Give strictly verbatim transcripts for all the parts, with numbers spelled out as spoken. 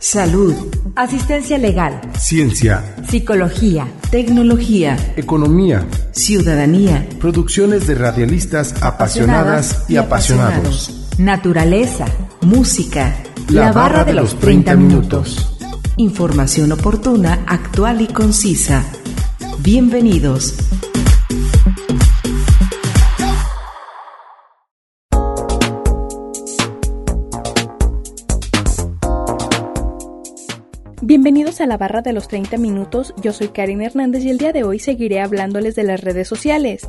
salud, asistencia legal, ciencia, psicología, tecnología, economía, ciudadanía, producciones de radialistas apasionadas y apasionados, naturaleza, música, la, la barra de los treinta minutos. Información oportuna, actual y concisa. Bienvenidos. Bienvenidos a la barra de los treinta minutos, yo soy Karen Hernández y el día de hoy seguiré hablándoles de las redes sociales.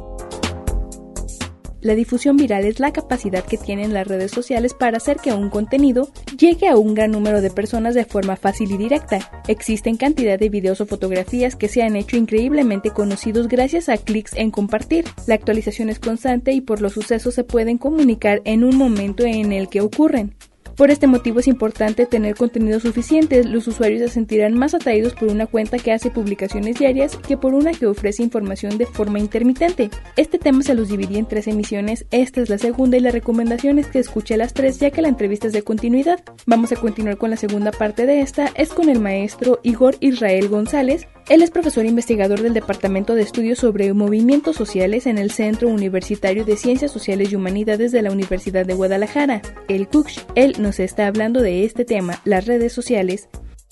La difusión viral es la capacidad que tienen las redes sociales para hacer que un contenido llegue a un gran número de personas de forma fácil y directa. Existen cantidad de videos o fotografías que se han hecho increíblemente conocidos gracias a clics en compartir. La actualización es constante y por los sucesos se pueden comunicar en un momento en el que ocurren. Por este motivo es importante tener contenido suficiente. Los usuarios se sentirán más atraídos por una cuenta que hace publicaciones diarias que por una que ofrece información de forma intermitente. Este tema se los dividí en tres emisiones, esta es la segunda y la recomendación es que escuche las tres ya que la entrevista es de continuidad. Vamos a continuar con la segunda parte de esta, es con el maestro Igor Israel González. Él es profesor investigador del Departamento de Estudios sobre Movimientos Sociales en el Centro Universitario de Ciencias Sociales y Humanidades de la Universidad de Guadalajara, el C U C H. Él nos está hablando de este tema, las redes sociales.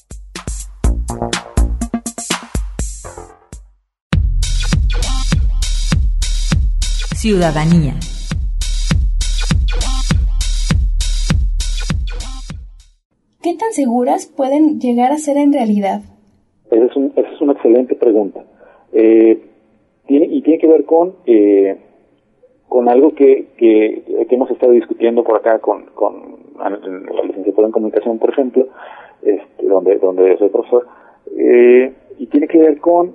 Ciudadanía. ¿Qué tan seguras pueden llegar a ser en realidad? Esa es, un, esa es una excelente pregunta. Eh, tiene, y tiene que ver con eh, con algo que, que, que hemos estado discutiendo por acá con, con la licenciatura en comunicación, por ejemplo, este, donde donde soy profesor, eh, y tiene que ver con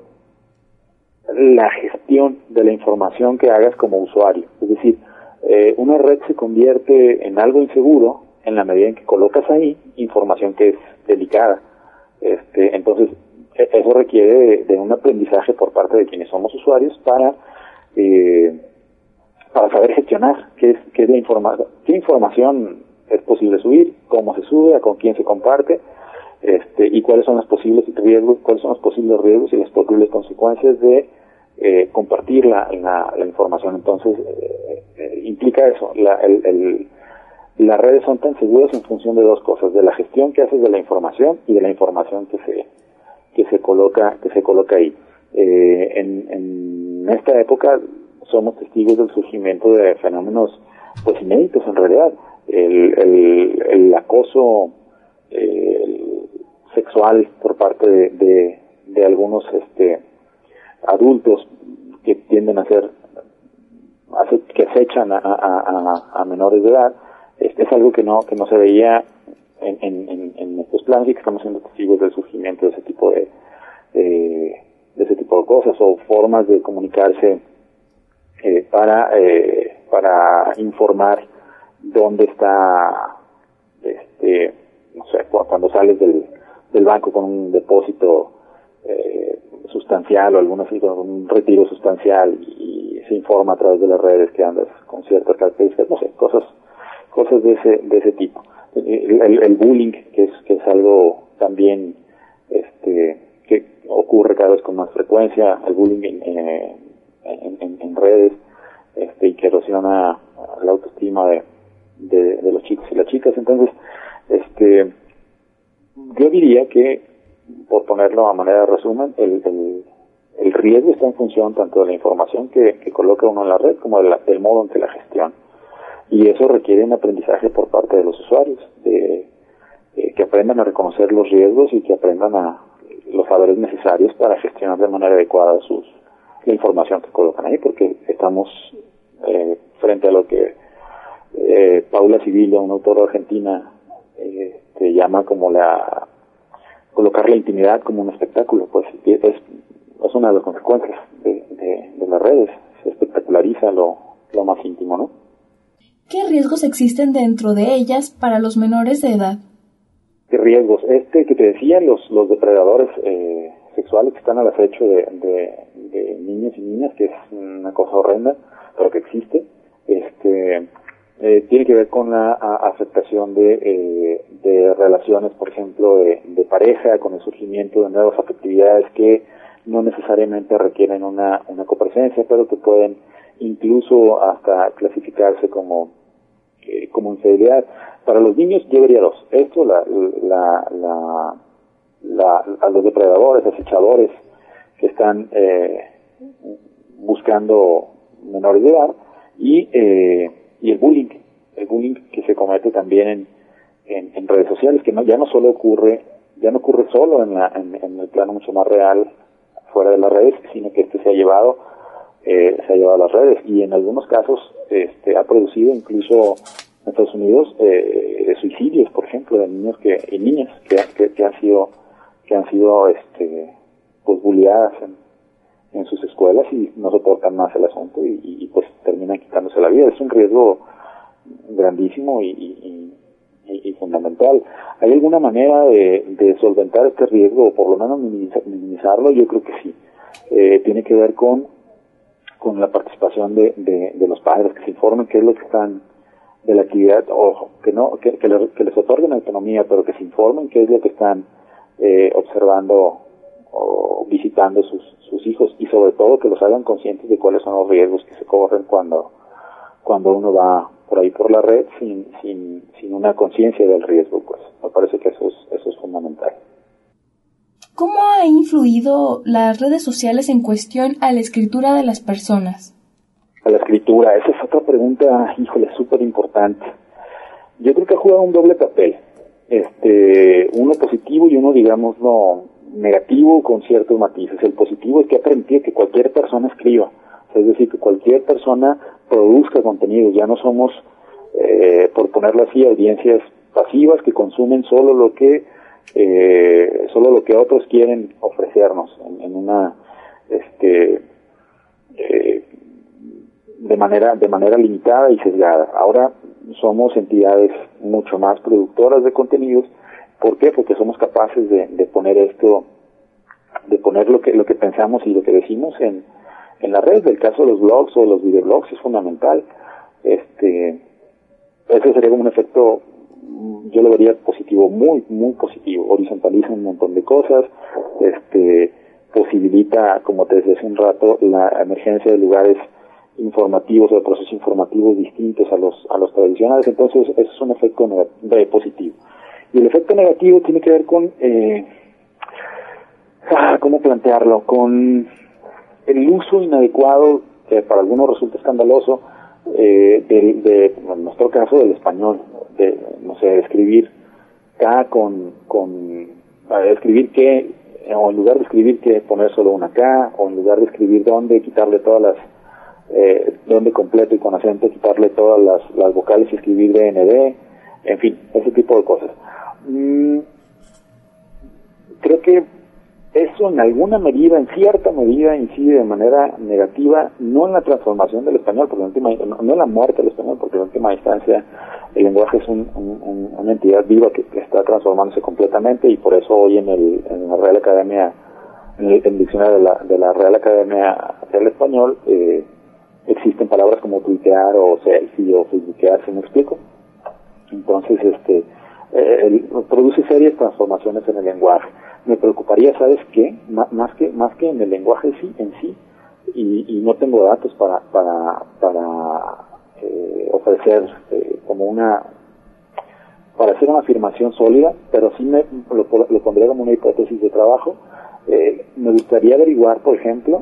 la gestión de la información que hagas como usuario. Es decir, eh, una red se convierte en algo inseguro en la medida en que colocas ahí información que es delicada. Este, entonces, eso requiere de, de un aprendizaje por parte de quienes somos usuarios para eh, para saber gestionar qué es, qué es la información, qué información es posible subir, cómo se sube, a con quién se comparte, este, y cuáles son los posibles riesgos, cuáles son los posibles riesgos y las posibles consecuencias de eh, compartir la, la, la información. Entonces, eh, eh, implica eso. La, el, el, las redes son tan seguras en función de dos cosas: de la gestión que haces de la información y de la información que se que se coloca que se coloca ahí. Eh, en, en esta época somos testigos del surgimiento de fenómenos pues inéditos en realidad. El, el, el acoso eh, el sexual por parte de, de, de algunos este adultos que tienden a ser que acechan a, a, a, a menores de edad, este es algo que no que no se veía en, en, en estos planes y que estamos siendo testigos del surgimiento de ese tipo de, de, de ese tipo de cosas o formas de comunicarse eh, para eh, para informar dónde está este no sé cuando sales del del banco con un depósito eh, sustancial o alguna así con un retiro sustancial y, y se informa a través de las redes que andas con ciertas características, no sé, cosas cosas de ese de ese tipo. El, el, el bullying, que es que es algo también este que ocurre cada vez con más frecuencia, el bullying en, eh, en, en, en redes, este y que erosiona la autoestima de, de, de los chicos y las chicas. Entonces, este yo diría que, por ponerlo a manera de resumen, el, el, el riesgo está en función tanto de la información que, que coloca uno en la red como de la, del modo en que la gestiona. Y eso requiere un aprendizaje por parte de los usuarios, de, de que aprendan a reconocer los riesgos y que aprendan a los saberes necesarios para gestionar de manera adecuada sus la información que colocan ahí, porque estamos eh, frente a lo que eh, Paula Civila, una autora argentina, eh, te llama como la colocar la intimidad como un espectáculo. Pues es, es una de las consecuencias de, de, de las redes, se espectaculariza lo, lo más íntimo, ¿no? ¿Qué riesgos existen dentro de ellas para los menores de edad? ¿Qué riesgos? Este que te decía, los los depredadores eh, sexuales que están al acecho de, de, de niños y niñas, que es una cosa horrenda, pero que existe. Este eh, tiene que ver con la a, afectación de, eh, de relaciones, por ejemplo, de, de pareja, con el surgimiento de nuevas afectividades que no necesariamente requieren una, una copresencia, pero que pueden incluso hasta clasificarse como, eh, como infidelidad. Para los niños yo vería dos. Esto, la, la, la, la, a los depredadores, acechadores que están eh, buscando menores de edad, y, eh, y el bullying, el bullying que se comete también en, en, en redes sociales, que no, ya no solo ocurre, ya no ocurre solo en, la, en, en el plano mucho más real, fuera de las redes, sino que este se ha llevado, eh, se ha llevado a las redes, y en algunos casos este ha producido incluso en Estados Unidos eh, suicidios, por ejemplo, de niños que y niñas que, que, que han sido que han sido este pues bulliadas en, en sus escuelas y no soportan más el asunto y, y, y pues terminan quitándose la vida. Es un riesgo grandísimo y, y, y, y fundamental. ¿Hay alguna manera de, de solventar este riesgo o por lo menos minimizar, minimizarlo? Yo creo que sí. Eh, tiene que ver con con la participación de, de, de los padres, que se informen qué es lo que están de la actividad, ojo, que no que, que, les, que les otorguen autonomía, pero que se informen qué es lo que están eh, observando o visitando sus, sus hijos, y sobre todo que los hagan conscientes de cuáles son los riesgos que se corren cuando cuando uno va por ahí por la red sin sin sin una conciencia del riesgo. Pues me parece que eso es eso es fundamental. ¿Cómo ha influido las redes sociales en cuestión a la escritura de las personas? A la escritura, esa es otra pregunta, híjole, súper importante. Yo creo que ha jugado un doble papel, este, uno positivo y uno, digamos, no negativo con ciertos matices. El positivo es que ha permitido que cualquier persona escriba, es decir, que cualquier persona produzca contenido. Ya no somos, eh, por ponerlo así, audiencias pasivas que consumen solo lo que eh, solo lo que otros quieren ofrecernos en, en una, este, eh, de manera de manera limitada y sesgada. Ahora somos entidades mucho más productoras de contenidos. ¿Por qué? Porque somos capaces de, de poner esto, de poner lo que lo que pensamos y lo que decimos en en la red. El caso de los blogs o los videoblogs es fundamental. Este, ese sería como un efecto, yo lo vería positivo, muy muy positivo. Horizontaliza un montón de cosas, este, posibilita, como te decía hace un rato, la emergencia de lugares informativos o de procesos informativos distintos a los a los tradicionales. Entonces eso es un efecto negativo, positivo. Y el efecto negativo tiene que ver con eh, ah, cómo plantearlo, con el uso inadecuado, que para algunos resulta escandaloso, eh, de, de, en nuestro caso, del español, de, no sé, escribir K con, con escribir que, o en lugar de escribir que poner solo una K, o en lugar de escribir dónde, quitarle todas las Eh, donde completo y con acento, quitarle todas las, las vocales y escribir D N D, en fin, ese tipo de cosas. Mm, creo que eso en alguna medida, en cierta medida, incide de manera negativa, no en la transformación del español, porque en última, no, no en la muerte del español, porque en última instancia el lenguaje es un, un, un, una entidad viva que, que está transformándose completamente, y por eso hoy en, el, en la Real Academia, en el, en el diccionario de la, de la Real Academia del Español, eh, existen palabras como tuitear o selfie o facebookear, ¿se me explico? Entonces, este, eh, el, produce serias transformaciones en el lenguaje. Me preocuparía, ¿sabes qué? M- más que más que en el lenguaje sí, en sí, y, y no tengo datos para para para eh, ofrecer eh, como una, para hacer una afirmación sólida, pero sí me lo, lo pondría como una hipótesis de trabajo. Eh, me gustaría averiguar, por ejemplo,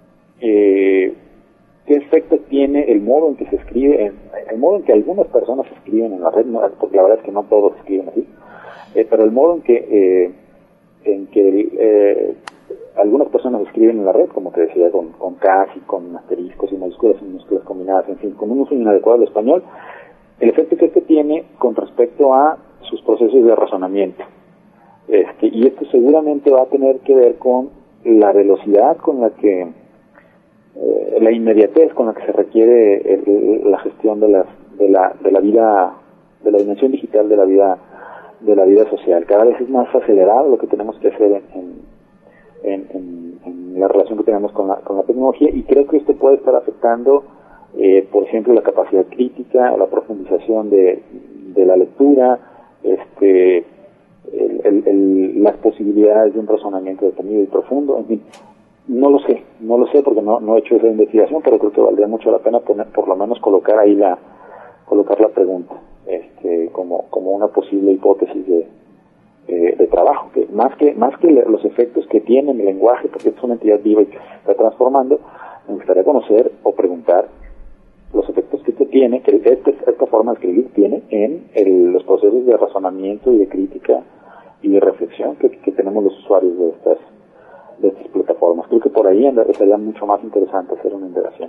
eh, qué efecto tiene el modo en que se escribe, en, el modo en que algunas personas escriben en la red, no, porque la verdad es que no todos escriben así, eh, pero el modo en que eh, en que eh, algunas personas escriben en la red, como te decía, con, con K y con asteriscos y mayúsculas y minúsculas combinadas, en fin, con un uso inadecuado del español, el efecto que esto tiene con respecto a sus procesos de razonamiento. Este, y esto seguramente va a tener que ver con la velocidad con la que Eh, la inmediatez con la que se requiere el, la gestión de las de la de la vida, de la dimensión digital de la vida de la vida social. Cada vez es más acelerado lo que tenemos que hacer en en, en, en, en la relación que tenemos con la con la tecnología, y creo que esto puede estar afectando eh, por ejemplo, la capacidad crítica, la profundización de, de la lectura, este, el, el, el, las posibilidades de un razonamiento detenido y profundo, en fin. No lo sé, no lo sé porque no, no he hecho esa investigación, pero creo que valdría mucho la pena poner, por lo menos colocar ahí la, colocar la pregunta, este, como, como una posible hipótesis de, eh, de trabajo, que más que, más que los efectos que tiene el lenguaje, porque es una entidad viva y que se está transformando, me gustaría conocer o preguntar los efectos que esto tiene, que este, esta forma de escribir tiene en el, los procesos de razonamiento y de crítica y de reflexión que, que tenemos los usuarios de estas de estas plataformas. Creo que por ahí sería mucho más interesante hacer una indagación.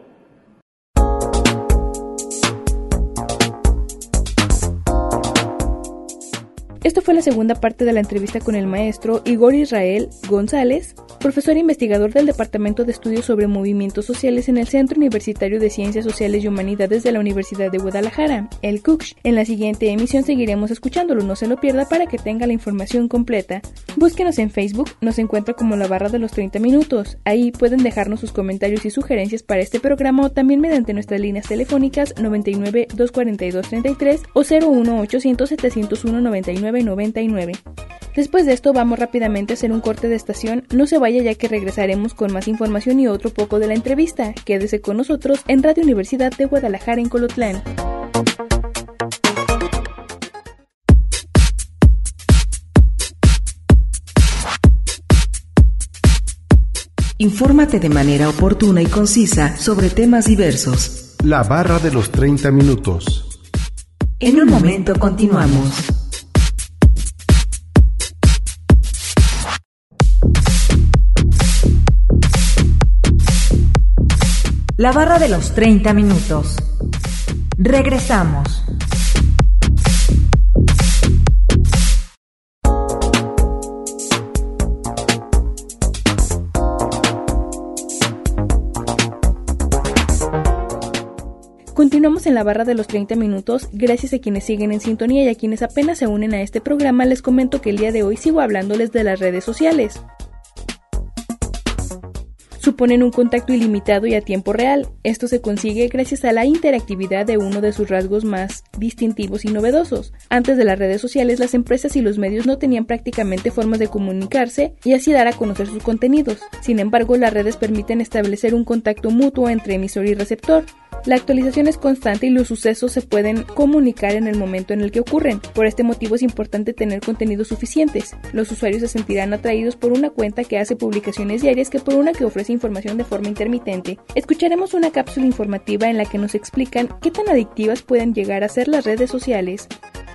Esto fue la segunda parte de la entrevista con el maestro Igor Israel González, profesor e investigador del Departamento de Estudios sobre Movimientos Sociales en el Centro Universitario de Ciencias Sociales y Humanidades de la Universidad de Guadalajara, el C U C H. En la siguiente emisión seguiremos escuchándolo, no se lo pierda para que tenga la información completa. Búsquenos en Facebook, nos encuentra como La Barra de los treinta Minutos. Ahí pueden dejarnos sus comentarios y sugerencias para este programa o también mediante nuestras líneas telefónicas noventa y nueve, doscientos cuarenta y dos, treinta y tres o cero uno ochocientos, setecientos uno, noventa y nueve noventa y nueve. Después de esto vamos rápidamente a hacer un corte de estación, no se vaya ya que regresaremos con más información y otro poco de la entrevista. Quédese con nosotros en Radio Universidad de Guadalajara en Colotlán. Infórmate de manera oportuna y concisa sobre temas diversos. La Barra de los treinta Minutos. En un momento continuamos. La Barra de los treinta Minutos. Regresamos. Continuamos en la Barra de los treinta Minutos, gracias a quienes siguen en sintonía y a quienes apenas se unen a este programa. Les comento que el día de hoy sigo hablándoles de las redes sociales. Suponen un contacto ilimitado y a tiempo real. Esto se consigue gracias a la interactividad de uno de sus rasgos más distintivos y novedosos. Antes de las redes sociales, las empresas y los medios no tenían prácticamente formas de comunicarse y así dar a conocer sus contenidos. Sin embargo, las redes permiten establecer un contacto mutuo entre emisor y receptor. La actualización es constante y los sucesos se pueden comunicar en el momento en el que ocurren. Por este motivo es importante tener contenidos suficientes. Los usuarios se sentirán atraídos por una cuenta que hace publicaciones diarias que por una que ofrece información de forma intermitente. Escucharemos una cápsula informativa en la que nos explican qué tan adictivas pueden llegar a ser las redes sociales.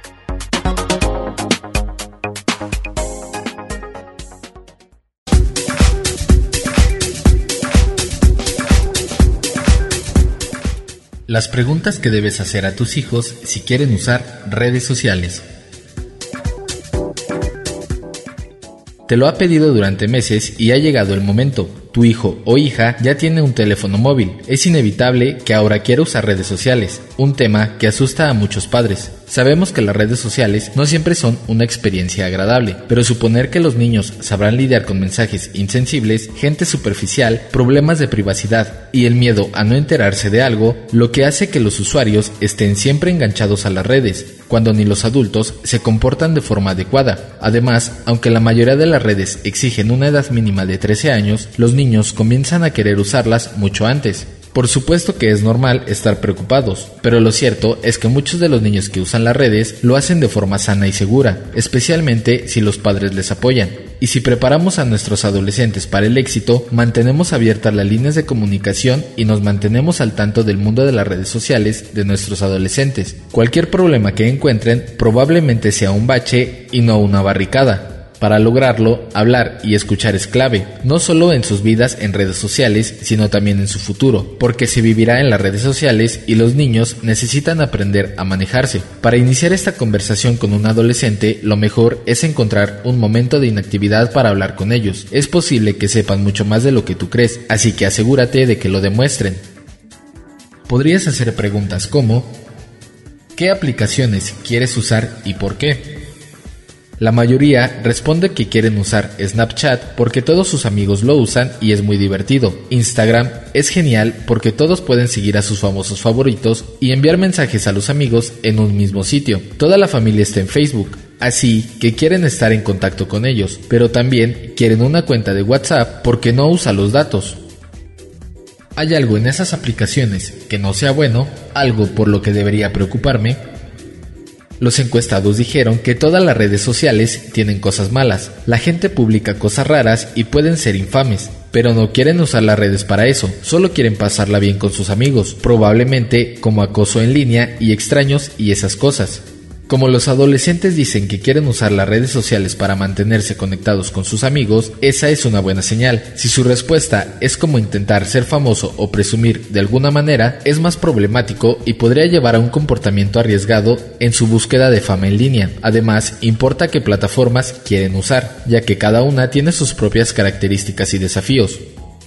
Las preguntas que debes hacer a tus hijos si quieren usar redes sociales. Te lo ha pedido durante meses y ha llegado el momento. Tu hijo o hija ya tiene un teléfono móvil. Es inevitable que ahora quiera usar redes sociales, un tema que asusta a muchos padres. Sabemos que las redes sociales no siempre son una experiencia agradable, pero suponer que los niños sabrán lidiar con mensajes insensibles, gente superficial, problemas de privacidad y el miedo a no enterarse de algo, lo que hace que los usuarios estén siempre enganchados a las redes, cuando ni los adultos se comportan de forma adecuada. Además, aunque la mayoría de las redes exigen una edad mínima de trece años, los niños comienzan a querer usarlas mucho antes. Por supuesto que es normal estar preocupados, pero lo cierto es que muchos de los niños que usan las redes lo hacen de forma sana y segura, especialmente si los padres les apoyan. Y si preparamos a nuestros adolescentes para el éxito, mantenemos abiertas las líneas de comunicación y nos mantenemos al tanto del mundo de las redes sociales de nuestros adolescentes. Cualquier problema que encuentren probablemente sea un bache y no una barricada. Para lograrlo, hablar y escuchar es clave, no solo en sus vidas en redes sociales, sino también en su futuro, porque se vivirá en las redes sociales y los niños necesitan aprender a manejarse. Para iniciar esta conversación con un adolescente, lo mejor es encontrar un momento de inactividad para hablar con ellos. Es posible que sepan mucho más de lo que tú crees, así que asegúrate de que lo demuestren. Podrías hacer preguntas como: ¿qué aplicaciones quieres usar y por qué? La mayoría responde que quieren usar Snapchat porque todos sus amigos lo usan y es muy divertido. Instagram es genial porque todos pueden seguir a sus famosos favoritos y enviar mensajes a los amigos en un mismo sitio. Toda la familia está en Facebook, así que quieren estar en contacto con ellos, pero también quieren una cuenta de WhatsApp porque no usa los datos. ¿Hay algo en esas aplicaciones que no sea bueno? ¿Algo por lo que debería preocuparme? Los encuestados dijeron que todas las redes sociales tienen cosas malas. La gente publica cosas raras y pueden ser infames, pero no quieren usar las redes para eso, solo quieren pasarla bien con sus amigos, probablemente como acoso en línea y extraños y esas cosas. Como los adolescentes dicen que quieren usar las redes sociales para mantenerse conectados con sus amigos, esa es una buena señal. Si su respuesta es como intentar ser famoso o presumir de alguna manera, es más problemático y podría llevar a un comportamiento arriesgado en su búsqueda de fama en línea. Además, importa qué plataformas quieren usar, ya que cada una tiene sus propias características y desafíos.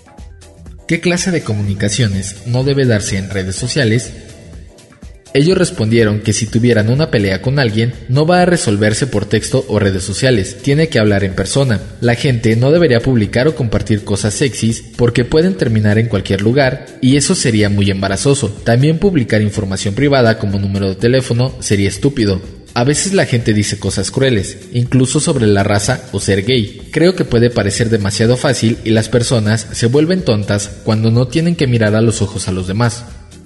¿Qué clase de comunicaciones no debe darse en redes sociales? Ellos respondieron que si tuvieran una pelea con alguien, no va a resolverse por texto o redes sociales, tiene que hablar en persona. La gente no debería publicar o compartir cosas sexys porque pueden terminar en cualquier lugar y eso sería muy embarazoso. También publicar información privada como número de teléfono sería estúpido. A veces la gente dice cosas crueles, incluso sobre la raza o ser gay. Creo que puede parecer demasiado fácil y las personas se vuelven tontas cuando no tienen que mirar a los ojos a los demás.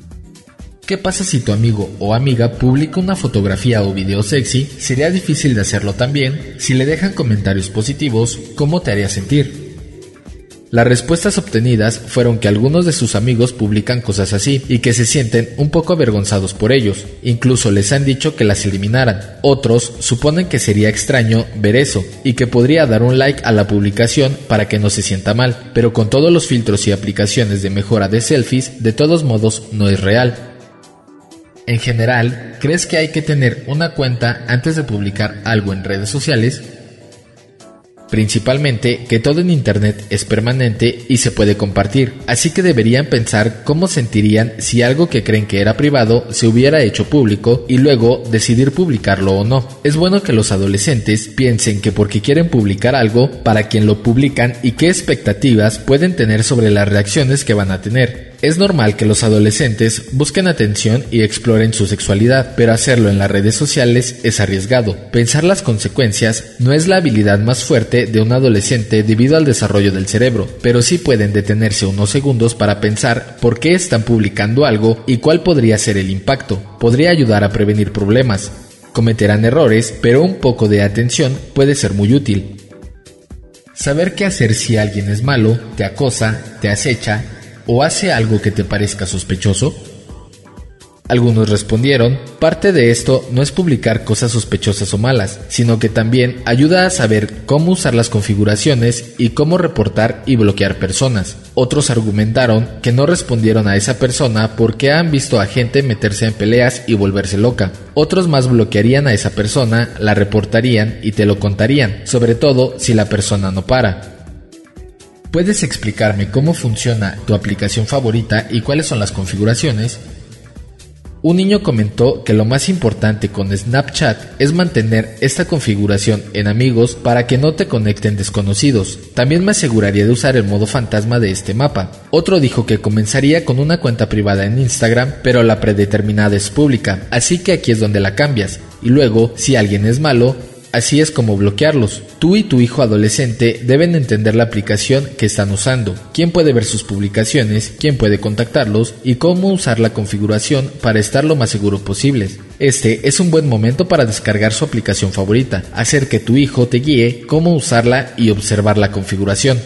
¿Qué pasa si tu amigo o amiga publica una fotografía o video sexy? Sería difícil de hacerlo también. Si le dejan comentarios positivos, ¿cómo te haría sentir? Las respuestas obtenidas fueron que algunos de sus amigos publican cosas así y que se sienten un poco avergonzados por ellos. Incluso les han dicho que las eliminaran. Otros suponen que sería extraño ver eso y que podría dar un like a la publicación para que no se sienta mal, pero con todos los filtros y aplicaciones de mejora de selfies, de todos modos no es real. En general, ¿crees que hay que tener una cuenta antes de publicar algo en redes sociales? Principalmente que todo en internet es permanente y se puede compartir, así que deberían pensar cómo sentirían si algo que creen que era privado se hubiera hecho público y luego decidir publicarlo o no. Es bueno que los adolescentes piensen que porque quieren publicar algo, para quien lo publican y qué expectativas pueden tener sobre las reacciones que van a tener. Es normal que los adolescentes busquen atención y exploren su sexualidad, pero hacerlo en las redes sociales es arriesgado. Pensar las consecuencias no es la habilidad más fuerte de un adolescente debido al desarrollo del cerebro, pero sí pueden detenerse unos segundos para pensar por qué están publicando algo y cuál podría ser el impacto. Podría ayudar a prevenir problemas. Cometerán errores, pero un poco de atención puede ser muy útil. Saber qué hacer si alguien es malo, te acosa, te acecha o hace algo que te parezca sospechoso. Algunos respondieron, parte de esto no es publicar cosas sospechosas o malas, sino que también ayuda a saber cómo usar las configuraciones y cómo reportar y bloquear personas. Otros argumentaron que no respondieron a esa persona porque han visto a gente meterse en peleas y volverse loca. Otros más bloquearían a esa persona, la reportarían y te lo contarían, sobre todo si la persona no para. ¿Puedes explicarme cómo funciona tu aplicación favorita y cuáles son las configuraciones? Un niño comentó que lo más importante con Snapchat es mantener esta configuración en amigos para que no te conecten desconocidos. También me aseguraría de usar el modo fantasma de este mapa. Otro dijo que comenzaría con una cuenta privada en Instagram, pero la predeterminada es pública, así que aquí es donde la cambias. Y luego, si alguien es malo, así es como bloquearlos. Tú y tu hijo adolescente deben entender la aplicación que están usando, quién puede ver sus publicaciones, quién puede contactarlos y cómo usar la configuración para estar lo más seguro posible. Este es un buen momento para descargar su aplicación favorita, hacer que tu hijo te guíe cómo usarla y observar la configuración.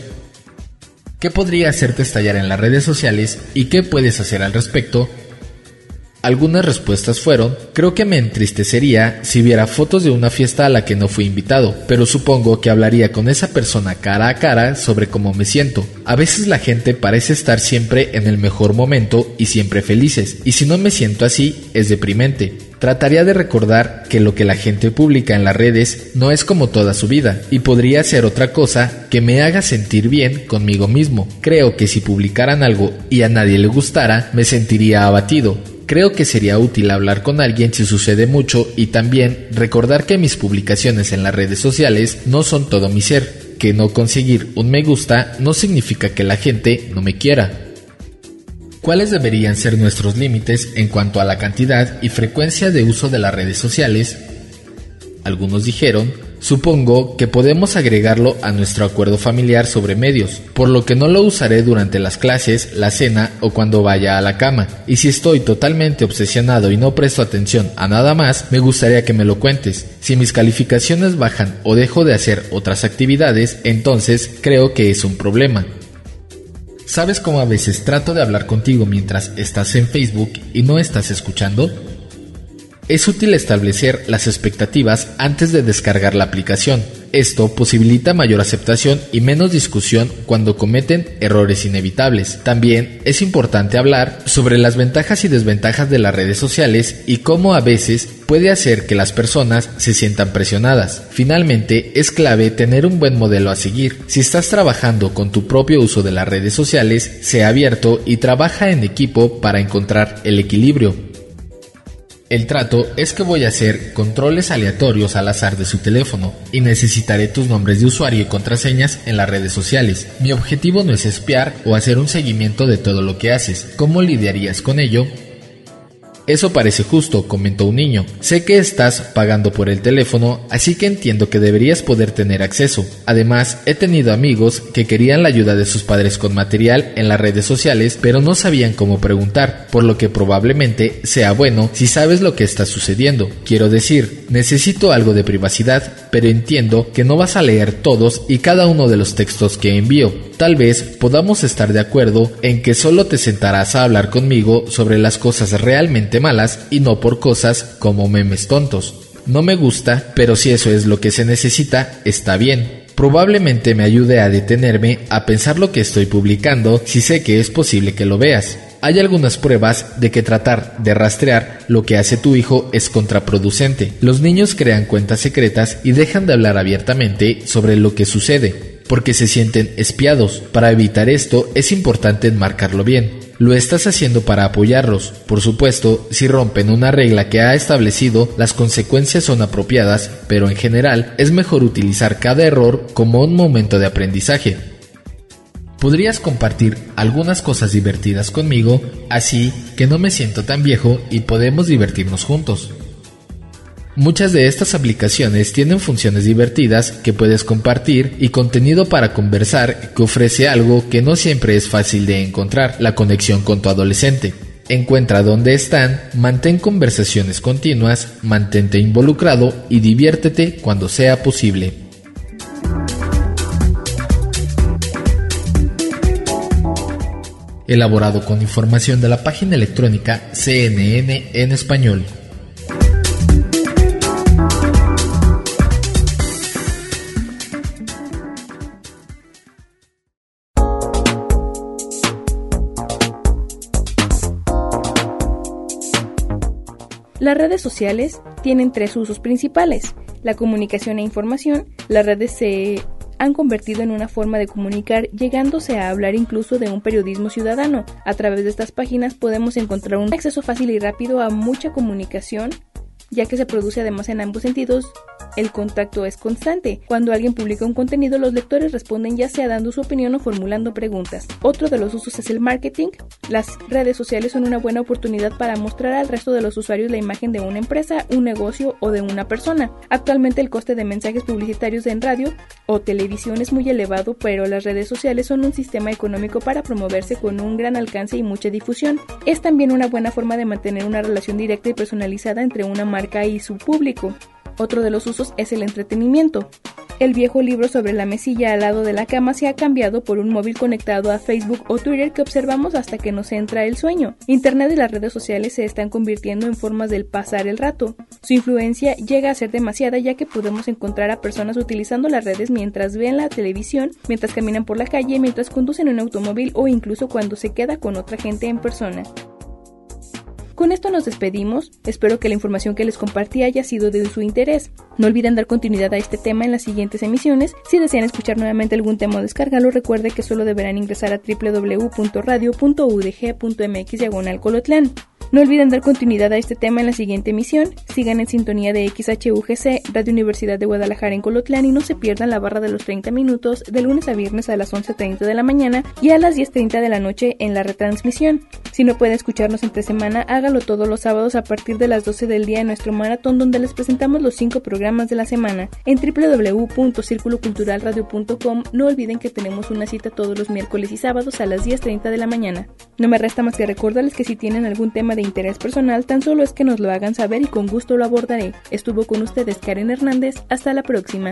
¿Qué podría hacerte estallar en las redes sociales y qué puedes hacer al respecto? Algunas respuestas fueron, creo que me entristecería si viera fotos de una fiesta a la que no fui invitado, pero supongo que hablaría con esa persona cara a cara sobre cómo me siento. A veces la gente parece estar siempre en el mejor momento y siempre felices, y si no me siento así, es deprimente. Trataría de recordar que lo que la gente publica en las redes no es como toda su vida, y podría ser otra cosa que me haga sentir bien conmigo mismo. Creo que si publicaran algo y a nadie le gustara, me sentiría abatido. Creo que sería útil hablar con alguien si sucede mucho y también recordar que mis publicaciones en las redes sociales no son todo mi ser, que no conseguir un me gusta no significa que la gente no me quiera. ¿Cuáles deberían ser nuestros límites en cuanto a la cantidad y frecuencia de uso de las redes sociales? Algunos dijeron, supongo que podemos agregarlo a nuestro acuerdo familiar sobre medios, por lo que no lo usaré durante las clases, la cena o cuando vaya a la cama. Y si estoy totalmente obsesionado y no presto atención a nada más, me gustaría que me lo cuentes. Si mis calificaciones bajan o dejo de hacer otras actividades, entonces creo que es un problema. ¿Sabes cómo a veces trato de hablar contigo mientras estás en Facebook y no estás escuchando? Es útil establecer las expectativas antes de descargar la aplicación. Esto posibilita mayor aceptación y menos discusión cuando cometen errores inevitables. También es importante hablar sobre las ventajas y desventajas de las redes sociales y cómo a veces puede hacer que las personas se sientan presionadas. Finalmente, es clave tener un buen modelo a seguir. Si estás trabajando con tu propio uso de las redes sociales, sea abierto y trabaja en equipo para encontrar el equilibrio. El trato es que voy a hacer controles aleatorios al azar de su teléfono y necesitaré tus nombres de usuario y contraseñas en las redes sociales. Mi objetivo no es espiar o hacer un seguimiento de todo lo que haces. ¿Cómo lidiarías con ello? Eso parece justo, comentó un niño. Sé que estás pagando por el teléfono, así que entiendo que deberías poder tener acceso. Además, he tenido amigos que querían la ayuda de sus padres con material en las redes sociales, pero no sabían cómo preguntar, por lo que probablemente sea bueno si sabes lo que está sucediendo. Quiero decir, necesito algo de privacidad, pero entiendo que no vas a leer todos y cada uno de los textos que envío. Tal vez podamos estar de acuerdo en que solo te sentarás a hablar conmigo sobre las cosas realmente malas y no por cosas como memes tontos. No me gusta, pero si eso es lo que se necesita, está bien. Probablemente me ayude a detenerme a pensar lo que estoy publicando si sé que es posible que lo veas. Hay algunas pruebas de que tratar de rastrear lo que hace tu hijo es contraproducente. Los niños crean cuentas secretas y dejan de hablar abiertamente sobre lo que sucede, porque se sienten espiados. Para evitar esto, es importante enmarcarlo bien. Lo estás haciendo para apoyarlos. Por supuesto, si rompen una regla que ha establecido, las consecuencias son apropiadas, pero en general es mejor utilizar cada error como un momento de aprendizaje. Podrías compartir algunas cosas divertidas conmigo, así que no me siento tan viejo y podemos divertirnos juntos. Muchas de estas aplicaciones tienen funciones divertidas que puedes compartir y contenido para conversar que ofrece algo que no siempre es fácil de encontrar: la conexión con tu adolescente. Encuentra dónde están, mantén conversaciones continuas, mantente involucrado y diviértete cuando sea posible. Elaborado con información de la página electrónica C N N en español. Las redes sociales tienen tres usos principales: la comunicación e información. Las redes se han convertido en una forma de comunicar, llegándose a hablar incluso de un periodismo ciudadano. A través de estas páginas podemos encontrar un acceso fácil y rápido a mucha comunicación, ya que se produce además en ambos sentidos. El contacto es constante. Cuando alguien publica un contenido, los lectores responden ya sea dando su opinión o formulando preguntas. Otro de los usos es el marketing. Las redes sociales son una buena oportunidad para mostrar al resto de los usuarios la imagen de una empresa, un negocio o de una persona. Actualmente el coste de mensajes publicitarios en radio o televisión es muy elevado, pero las redes sociales son un sistema económico para promoverse con un gran alcance y mucha difusión. Es también una buena forma de mantener una relación directa y personalizada entre una marca y su público. Otro de los usos es el entretenimiento. El viejo libro sobre la mesilla al lado de la cama se ha cambiado por un móvil conectado a Facebook o Twitter que observamos hasta que nos entra el sueño. Internet y las redes sociales se están convirtiendo en formas del pasar el rato. Su influencia llega a ser demasiada, ya que podemos encontrar a personas utilizando las redes mientras ven la televisión, mientras caminan por la calle, mientras conducen un automóvil o incluso cuando se queda con otra gente en persona. Con esto nos despedimos. Espero que la información que les compartí haya sido de su interés. No olviden dar continuidad a este tema en las siguientes emisiones. Si desean escuchar nuevamente algún tema o descargarlo, recuerde que solo deberán ingresar a doble u doble u doble u punto radio punto u d g punto m x diagonal Colotlán. No olviden dar continuidad a este tema en la siguiente emisión. Sigan en sintonía de X H U G C, Radio Universidad de Guadalajara en Colotlán, y no se pierdan la barra de los treinta minutos de lunes a viernes a las once treinta de la mañana y a las diez treinta de la noche en la retransmisión. Si no puede escucharnos entre semana, hágalo todos los sábados a partir de las doce del día en nuestro maratón, donde les presentamos los cinco programas de la semana. En doble u doble u doble u punto círculo cultural radio punto com no olviden que tenemos una cita todos los miércoles y sábados a las diez treinta de la mañana. No me resta más que recordarles que si tienen algún tema de interés personal, tan solo es que nos lo hagan saber y con gusto lo abordaré. Estuvo con ustedes Karen Hernández. Hasta la próxima.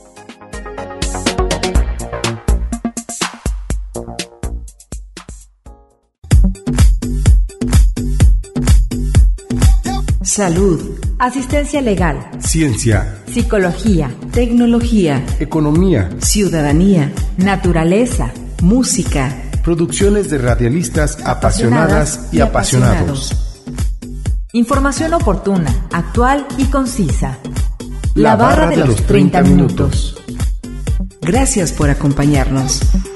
Salud, asistencia legal, ciencia, psicología, tecnología, economía, ciudadanía, naturaleza, música, producciones de radialistas apasionadas y apasionados. Información oportuna, actual y concisa. La barra de los treinta minutos. Gracias por acompañarnos.